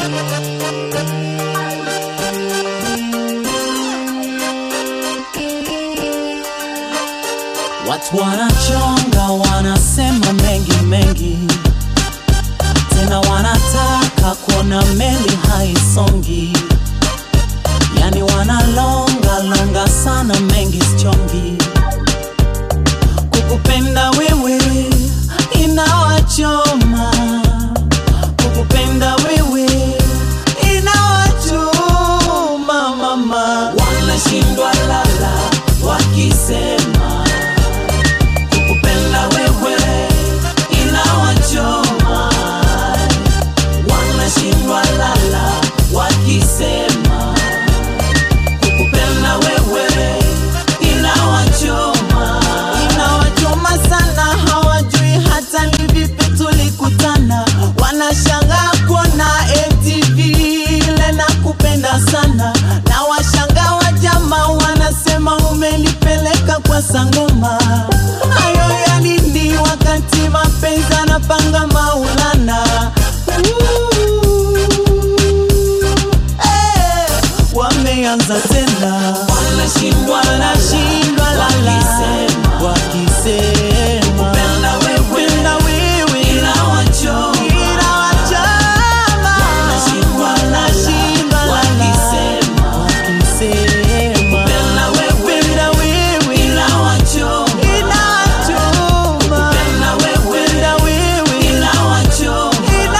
Watu wanachonga, wanasema mengi mengi, tena wanataka kuona meli haisongi. Yani wanalonga longa sana, mengi sichongi. Kukupenda wewe inawachoma, kukupenda wewe inawachoma mama. Wanashindwa lala wakisema kukupenda wewe inawachoma. Wanashindwa lala wakisema kukupenda wewe inawachoma. Inawachoma sana, hawajui hata ni vipi tulikutana. Wanashangaa kuona MTV ile nakupenda sana, na washangaa wa jamaa wanasema umenipeleka kwa sangoma. Hayo ya nini wakati mapenzi anapanga Maulana? Wameanza tena, wanashindwa lala wakisema kupenda wewe inawachoma. Wanashindwa lala wakisema kupenda wewe inawachoma. Kupenda wewe inawachoma.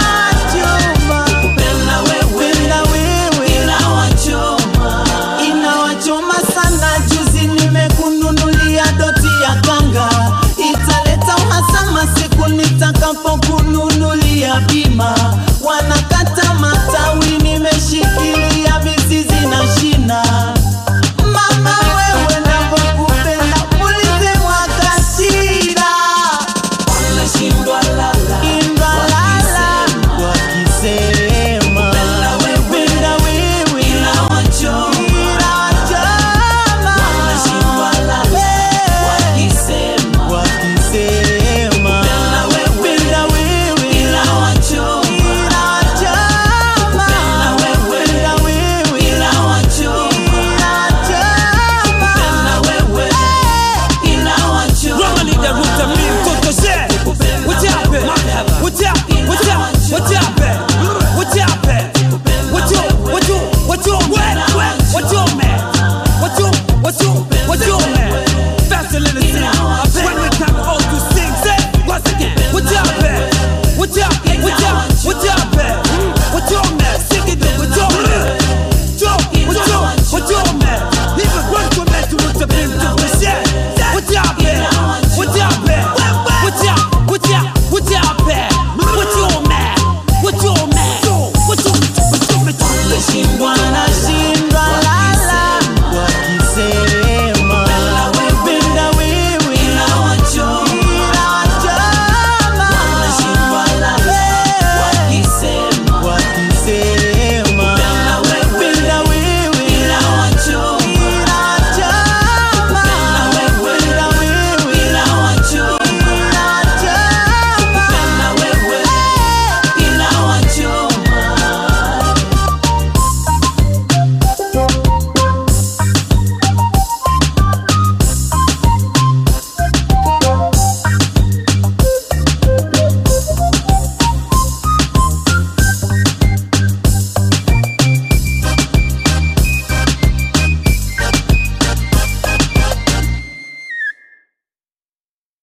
Kupenda wewe inawachoma. Inawachoma sana. Juzi nimekununulia doti ya kanga, italeta uhasama siku nitakapokununulia bima.